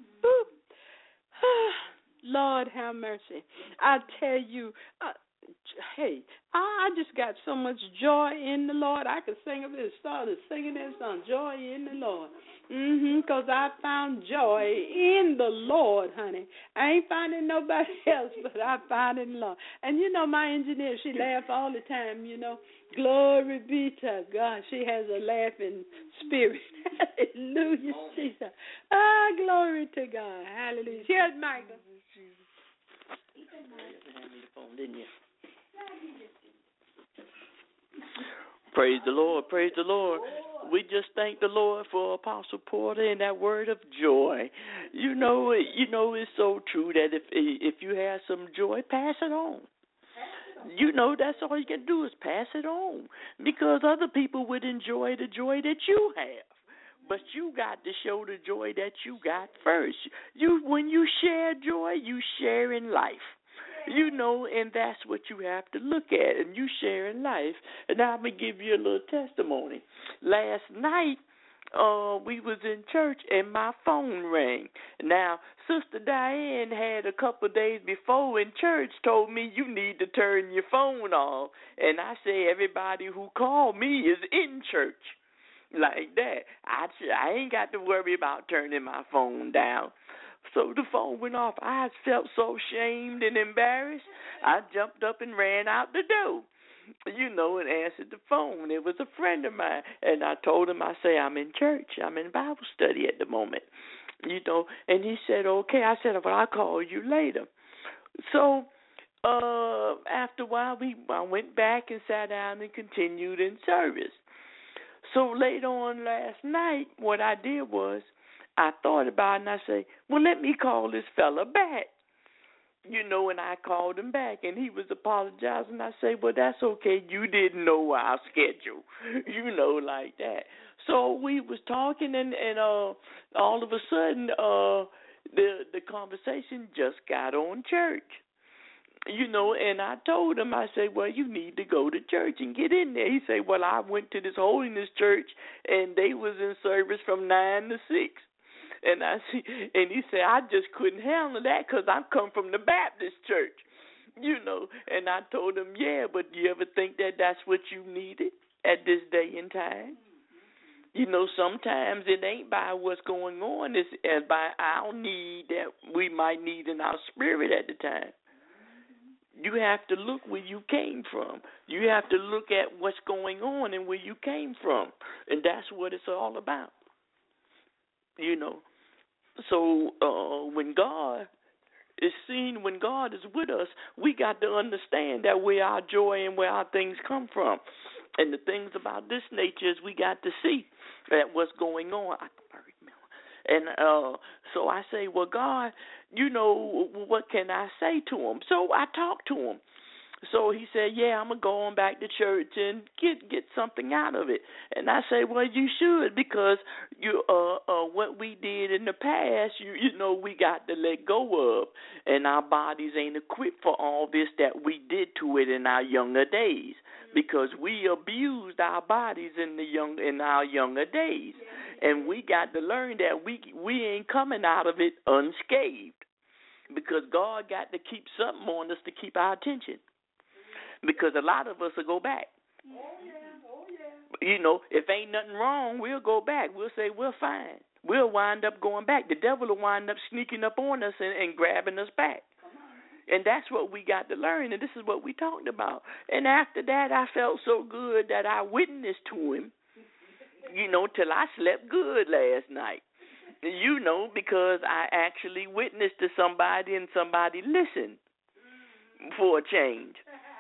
Lord have mercy. I tell you, uh, hey, I just got so much joy in the Lord. I could sing of it, started singing that song, Joy in the Lord. Mm-hmm, because I found joy in the Lord, honey. I ain't finding nobody else, but I found it in the Lord. And you know, my engineer, she laughs all the time, you know. Glory be to God. She has a laughing spirit. Hallelujah, Jesus. Ah, glory to God. Hallelujah. Here's Michael. You handed me the phone, didn't you? Praise the Lord, praise the Lord. We just thank the Lord for Apostle Porter and that word of joy. You know, you know, it's so true that if if you have some joy, pass it on. You know, that's all you can do is pass it on, because other people would enjoy the joy that you have. But you got to show the joy that you got first. You, when you share joy, you share in life. You know, and that's what you have to look at, and you share in life. And now I'm going to give you a little testimony. Last night, uh, we was in church, and my phone rang. Now, Sister Diane had a couple of days before in church told me you need to turn your phone off. And I say everybody who called me is in church. Like that. I, I ain't got to worry about turning my phone down. So the phone went off. I felt so shamed and embarrassed. I jumped up and ran out the door, you know, and answered the phone. It was a friend of mine. And I told him, I say, I'm in church. I'm in Bible study at the moment, you know. And he said, okay. I said, well, I'll call you later. So uh, after a while, we I went back and sat down and continued in service. So later on last night, what I did was I thought about it, and I say, well, let me call this fella back. You know, and I called him back, and he was apologizing. I say, well, that's okay. You didn't know our schedule, you know, like that. So we was talking, and, and uh, all of a sudden, uh, the the conversation just got on church. You know, and I told him, I said, well, you need to go to church and get in there. He said, well, I went to this holiness church, and they was in service from nine to six. And I see, and he said, I just couldn't handle that because I come from the Baptist church, you know. And I told him, yeah, but do you ever think that that's what you needed at this day and time? You know, sometimes it ain't by what's going on, it's by our need that we might need in our spirit at the time. You have to look where you came from. You have to look at what's going on and where you came from. And that's what it's all about. You know. So uh, when God is seen, when God is with us, we got to understand that where our joy and where our things come from. And the things about this nature is we got to see that what's going on. And uh, so I say, well, God, you know, what can I say to him? So I talked to him. So he said, yeah, I'm going to go on back to church and get get something out of it. And I say, well, you should, because you uh, uh what we did in the past, you you know, we got to let go of. And our bodies ain't equipped for all this that we did to it in our younger days, because we abused our bodies in the young in our younger days. And we got to learn that we we ain't coming out of it unscathed, because God got to keep something on us to keep our attention. Because a lot of us will go back. Oh, yeah. Oh, yeah. You know, if ain't nothing wrong, we'll go back. We'll say we're fine. We'll wind up going back. The devil will wind up sneaking up on us and, and grabbing us back. And that's what we got to learn, and this is what we talked about. And after that, I felt so good that I witnessed to him, you know, till I slept good last night. You know, because I actually witnessed to somebody and somebody listened for a change.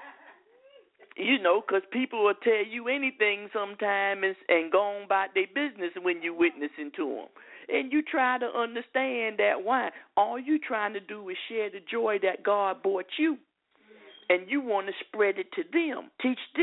You know, because people will tell you anything sometime and, and go on about their business when you're witnessing to them. And you try to understand that why. All you trying to do is share the joy that God brought you. And you want to spread it to them, teach them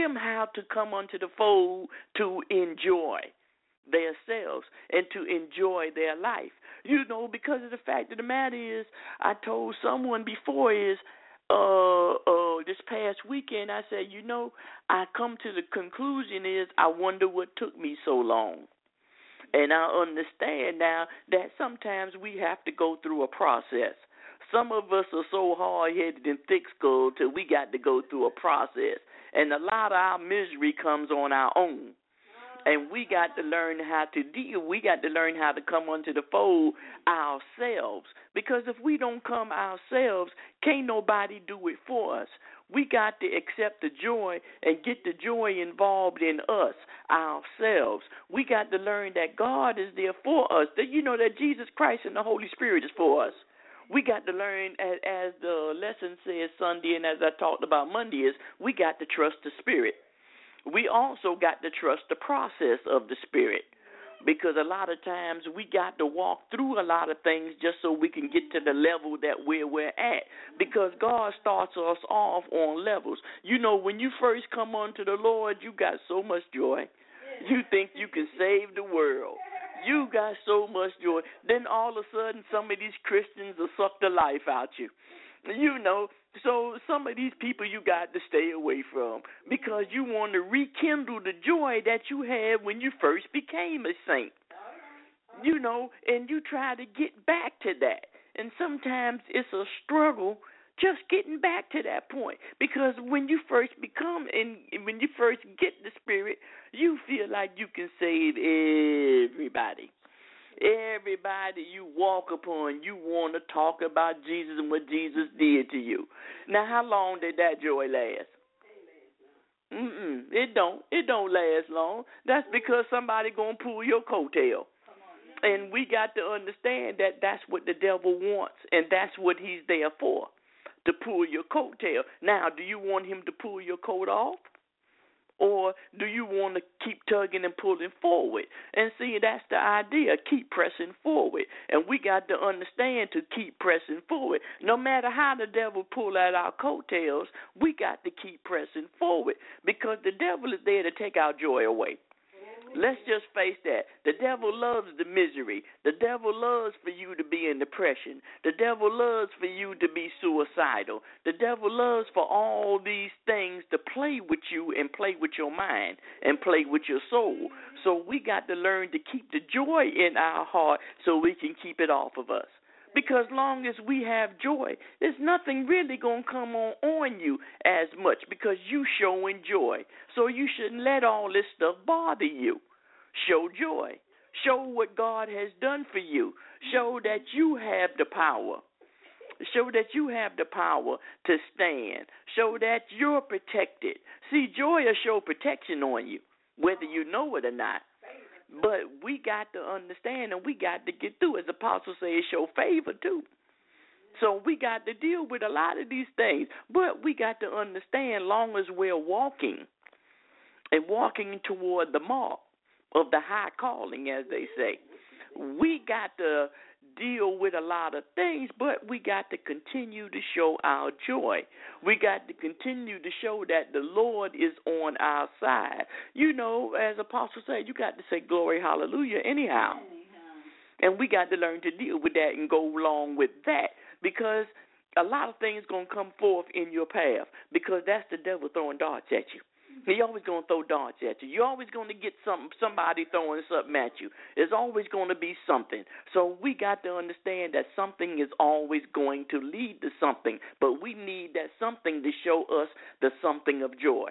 them how to come unto the fold to enjoy themselves and to enjoy their life. You know, because of the fact of the matter is, I told someone before is, uh, uh, this past weekend, I said, you know, I come to the conclusion is, I wonder what took me so long. And I understand now that sometimes we have to go through a process. Some of us are so hard-headed and thick-skulled till we got to go through a process. And a lot of our misery comes on our own. And we got to learn how to deal. We got to learn how to come onto the fold ourselves. Because if we don't come ourselves, can't nobody do it for us. We got to accept the joy and get the joy involved in us, ourselves. We got to learn that God is there for us. That you know that Jesus Christ and the Holy Spirit is for us. We got to learn, as, as the lesson says Sunday and as I talked about Monday, is we got to trust the Spirit. We also got to trust the process of the Spirit, because a lot of times we got to walk through a lot of things just so we can get to the level that where we're at, because God starts us off on levels. You know, when you first come unto the Lord, you got so much joy. You think you can save the world. You got so much joy. Then all of a sudden some of these Christians will suck the life out you. You know, so some of these people you got to stay away from, because you want to rekindle the joy that you had when you first became a saint. You know, and you try to get back to that. And sometimes it's a struggle just getting back to that point, because when you first become and when you first get the Spirit, you feel like you can save everybody. Everybody you walk upon, you want to talk about Jesus and what Jesus did to you. Now, how long did that joy last? Mm-mm, it don't. It don't last long. That's because somebody gonna pull your coattail. And we got to understand that that's what the devil wants, and that's what he's there for, to pull your coattail. Now, do you want him to pull your coat off? Or do you want to keep tugging and pulling forward? And see, that's the idea. Keep pressing forward. And we got to understand to keep pressing forward. No matter how the devil pull at our coattails, we got to keep pressing forward, because the devil is there to take our joy away. Let's just face that. The devil loves the misery. The devil loves for you to be in depression. The devil loves for you to be suicidal. The devil loves for all these things to play with you and play with your mind and play with your soul. So we got to learn to keep the joy in our heart so we can keep it off of us. Because long as we have joy, there's nothing really going to come on, on you as much, because you showing joy. So you shouldn't let all this stuff bother you. Show joy. Show what God has done for you. Show that you have the power. Show that you have the power to stand. Show that you're protected. See, joy will show protection on you, whether you know it or not. But we got to understand, and we got to get through. As the apostle says, show favor too. So we got to deal with a lot of these things. But we got to understand, long as we're walking and walking toward the mark of the high calling, as they say, we got to deal with a lot of things, but we got to continue to show our joy. We got to continue to show that the Lord is on our side. You know, as Apostle said, you got to say glory, hallelujah, anyhow. And we got to learn to deal with that and go along with that, because a lot of things going to come forth in your path, because that's the devil throwing darts at you. He always going to throw darts at you. You're always going to get some somebody throwing something at you. There's always going to be something. So we got to understand that something is always going to lead to something, but we need that something to show us the something of joy.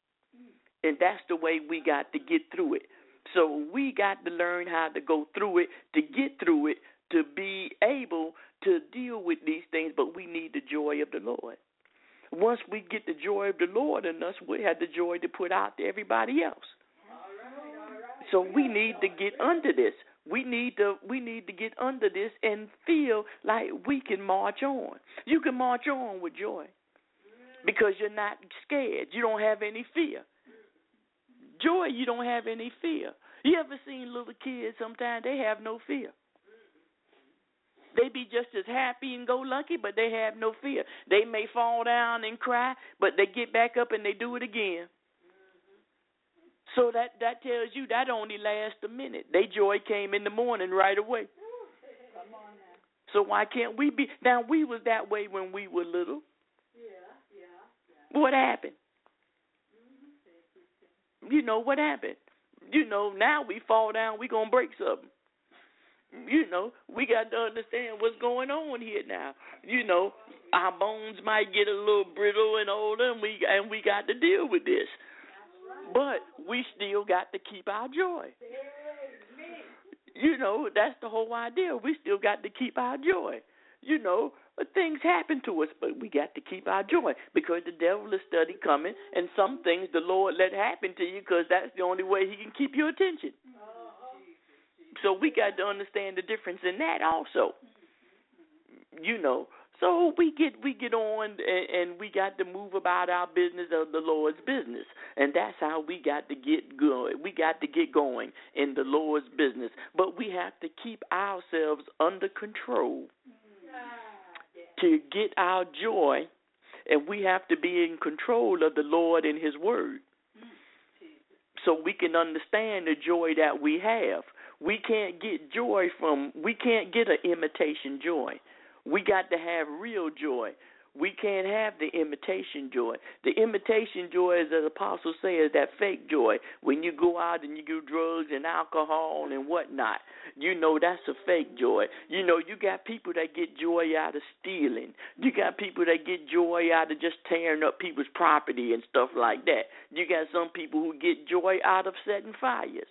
And that's the way we got to get through it. So we got to learn how to go through it, to get through it, to be able to deal with these things, but we need the joy of the Lord. Once we get the joy of the Lord in us, we have the joy to put out to everybody else. So we need to get under this. We need to we need to get under this and feel like we can march on. You can march on with joy because you're not scared. You don't have any fear. Joy, you don't have any fear. You ever seen little kids? Sometimes they have no fear. They be just as happy and go lucky, but they have no fear. They may fall down and cry, but they get back up and they do it again. So that, that tells you that only lasts a minute. They joy came in the morning right away. So why can't we be? Now, we was that way when we were little. What happened? You know, what happened? You know, now we fall down, we going to break something. You know, we got to understand what's going on here now. You know, our bones might get a little brittle and older, and we, and we got to deal with this. But we still got to keep our joy. You know, that's the whole idea. We still got to keep our joy. You know, but things happen to us, but we got to keep our joy because the devil is steady coming, and some things the Lord let happen to you because that's the only way he can keep your attention. So we got to understand the difference in that also. You know, so we get we get on and, and we got to move about our business of the Lord's business, and that's how we got to get going. We got to get going in the Lord's business, but we have to keep ourselves under control to get our joy, and we have to be in control of the Lord and his word so we can understand the joy that we have. We can't get joy from, we can't get an imitation joy. We got to have real joy. We can't have the imitation joy. The imitation joy, as the apostle says, that fake joy. When you go out and you do drugs and alcohol and whatnot, you know that's a fake joy. You know, you got people that get joy out of stealing. You got people that get joy out of just tearing up people's property and stuff like that. You got some people who get joy out of setting fires.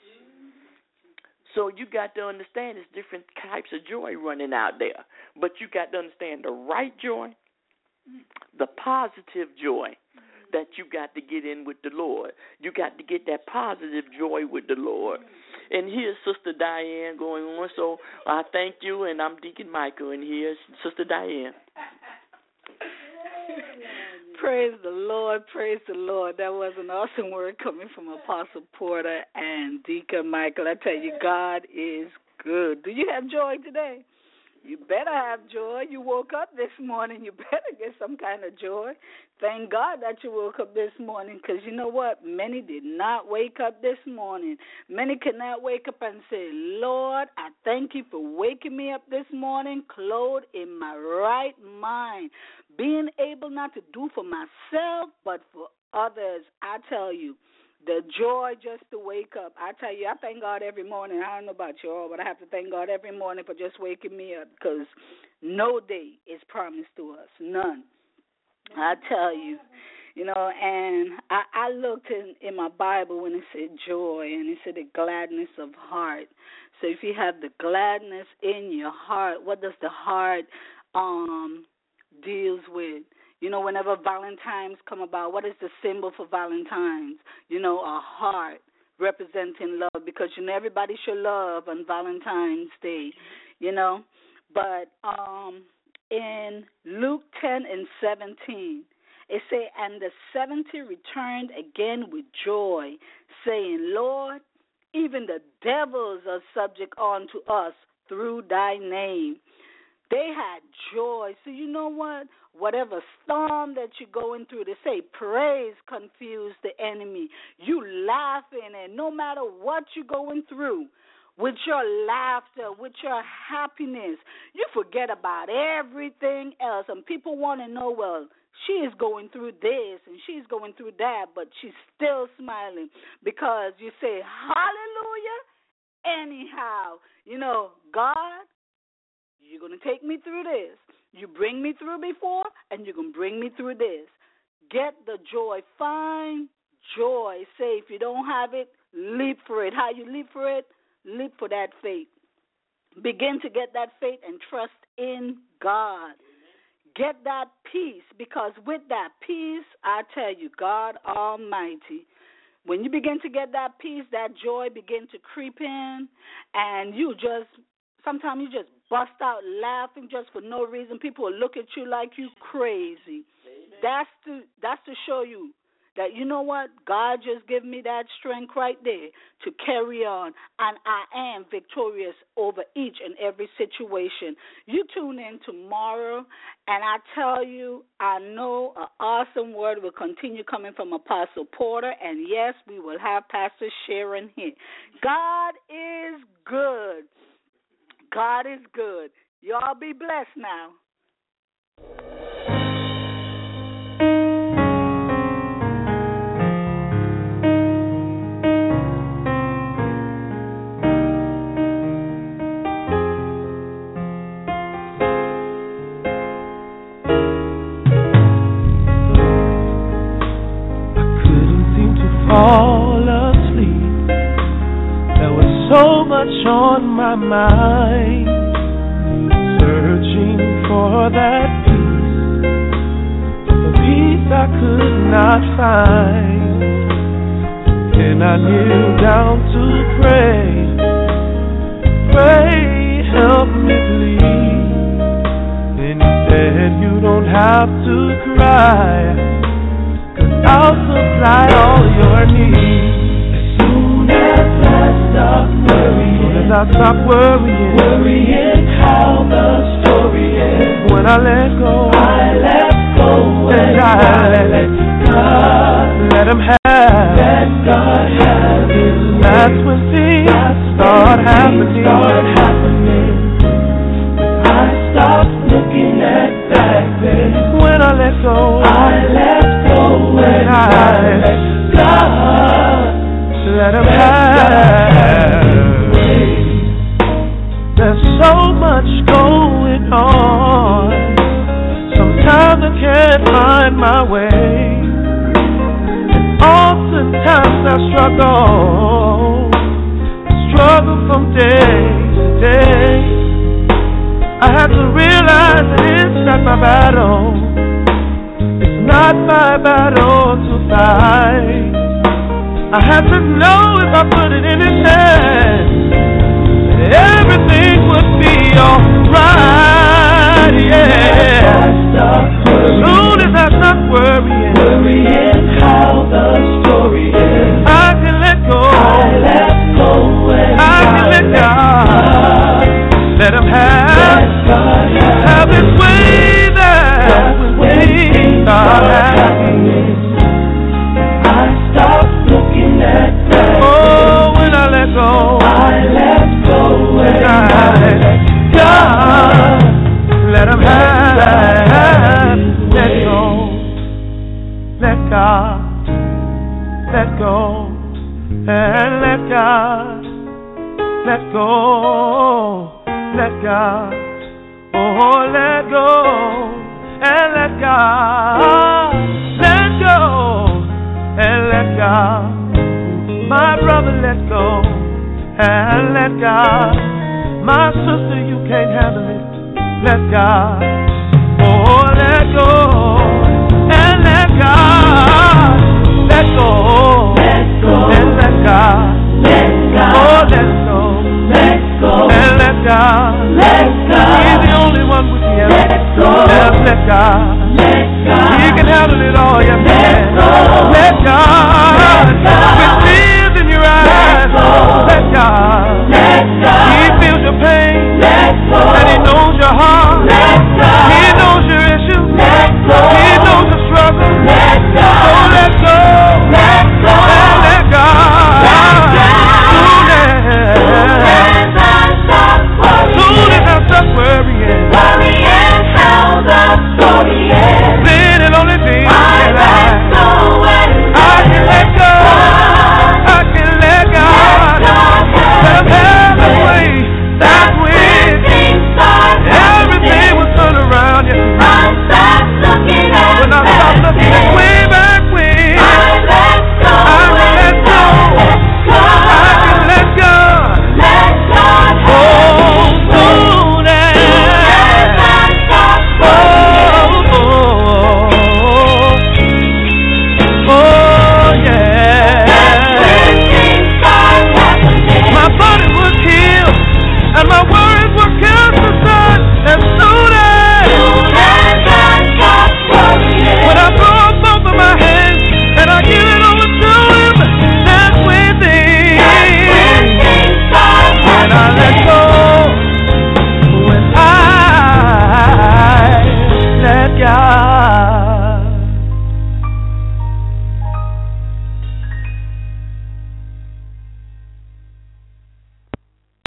So you got to understand there's different types of joy running out there. But you got to understand the right joy, the positive joy that you got to get in with the Lord. You got to get that positive joy with the Lord. And here's Sister Diane going on. So I thank you, and I'm Deacon Michael, and here's Sister Diane. Praise the Lord, praise the Lord. That was an awesome word coming from Apostle Porter and Deacon Michael. I tell you, God is good. Do you have joy today? You better have joy. You woke up this morning. You better get some kind of joy. Thank God that you woke up this morning, because you know what? Many did not wake up this morning. Many cannot wake up and say, Lord, I thank you for waking me up this morning, clothed in my right mind, being able not to do for myself but for others. I tell you, the joy just to wake up. I tell you, I thank God every morning. I don't know about you all, but I have to thank God every morning for just waking me up, because no day is promised to us, none. I tell you, you know, and I, I looked in, in my Bible when it said joy, and it said the gladness of heart. So if you have the gladness in your heart, what does the heart um deals with? You know, whenever Valentine's come about, what is the symbol for Valentine's? You know, a heart representing love, because, you know, everybody should love on Valentine's Day, you know. But um, in Luke ten and seventeen, it say, and the seventy returned again with joy, saying, Lord, even the devils are subject unto us through thy name. They had joy. So you know what? Whatever storm that you're going through, they say praise confuse the enemy. You laughing, and no matter what you're going through, with your laughter, with your happiness, you forget about everything else. And people want to know, well, she is going through this and she's going through that, but she's still smiling, because you say, hallelujah, anyhow. You know, God, you're going to take me through this. You bring me through before, and you're going to bring me through this. Get the joy. Find joy. Say, if you don't have it, leap for it. How you leap for it? Leap for that faith. Begin to get that faith and trust in God. Get that peace, because with that peace, I tell you, God Almighty, when you begin to get that peace, that joy begin to creep in, and you just, sometimes you just bust out laughing just for no reason. People will look at you like you crazy. That's to that's to show you that, you know what, God just gave me that strength right there to carry on, and I am victorious over each and every situation. You tune in tomorrow, and I tell you, I know an awesome word will continue coming from Apostle Porter, and yes, we will have Pastor Sharon here. God is good. God is good. Y'all be blessed now. Fall asleep. There was so much on my mind, searching for that peace, the peace I could not find. Then I kneeled down to pray, pray, help me please. Then he said, you don't have to cry, I'll supply all your needs. As soon as I stop worrying, as I stop worrying, worrying how the story ends. When I let go, I let go, and I, I let God, let Him have, let God have His way. That's when things That's start when happening. Things start happening. I stop looking at back then. When I let go, I let go. When I let God, let Him have. There's so much going on. Sometimes I can't find my way, and oftentimes I struggle, struggle from day to day. I have to realize that it's not my battle, not my battle to fight. I have to know if I put it in His hands, that everything would be alright, yeah. As soon as I stop worrying, worrying how the story is, I can let go, I let go, and I can let God, let Him have, have His way there with me. God happiness. I stop looking at that. Oh, when I let go, I let go, and I let God, let Him have. Let go, let God, let go, and let God, let go, let God, oh, let go. And let God, let go, and let God, my brother, let go, and let God, my sister, you can't handle it, let God, oh, let go, and let God, let go, let go, and let God, let God, oh, let go, let go, and let God, let God, He's the only one we can let go, let God.